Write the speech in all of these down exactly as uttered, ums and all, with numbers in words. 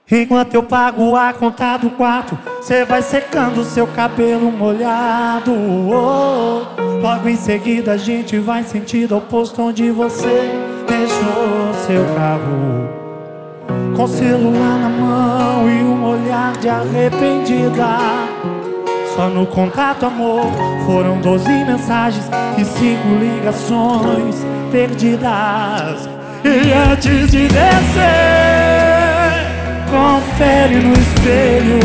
Enquanto eu pago a conta do quarto, cê vai secando seu cabelo molhado. Oh, logo em seguida a gente vai em sentido oposto, onde você deixou seu carro, com o celular na mão e um olhar de arrependida. Só no contato, amor, foram doze mensagens e cinco ligações perdidas. E antes de descer, confere no espelho,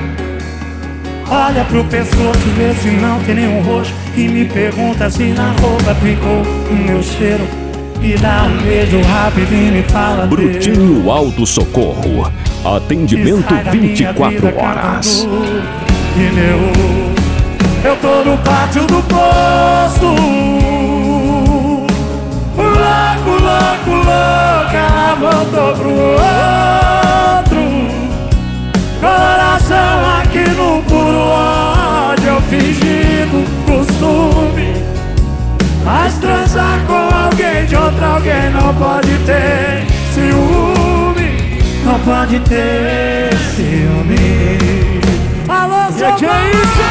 olha pro pescoço, vê se não tem nenhum roxo, e me pergunta se na roupa ficou o meu cheiro. E dá um beijo rápido e me fala Brutinho Auto Socorro, atendimento vinte e quatro horas. Pneu, eu tô no pátio do posto, louco, louco, louco, ela voltou pro outro. Coração aqui no puro ódio, eu fingindo costume, mas transar com alguém de outro alguém não pode ter ciúme, não pode ter ciúme. Alô, seu que é isso?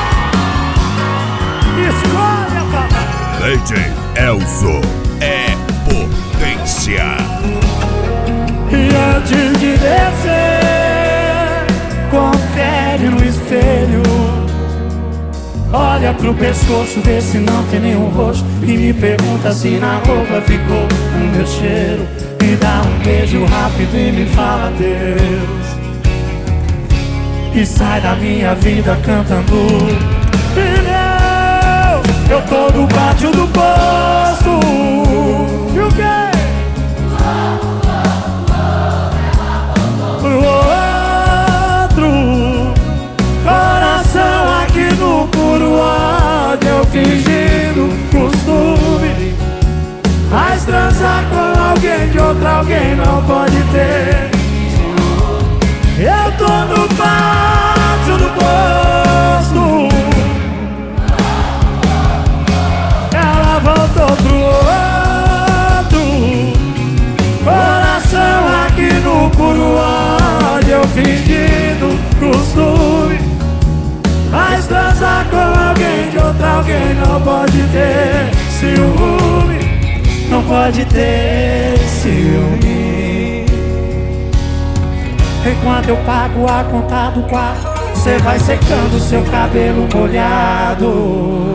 Escolha, papai. D J Elzo é potência. E antes de descer, confere no espelho, olha pro pescoço, vê se não tem nenhum roxo, e me pergunta se na roupa ficou o meu cheiro. Me dá um beijo rápido e me fala adeus, e sai da minha vida cantando pneu. Eu tô no pátio do posto, e o quê? Pro outro, coração aqui no puro ódio, eu fingindo costume, mas transar com alguém de outro alguém não pode ter. Eu tô no pátio do posto, ela voltou pro outro. Coração aqui no puro ódio, eu fingindo costume, mas transar com alguém de outro alguém não pode ter ciúme, não pode ter ciúme. Enquanto eu pago a conta do quarto, cê vai secando seu cabelo molhado.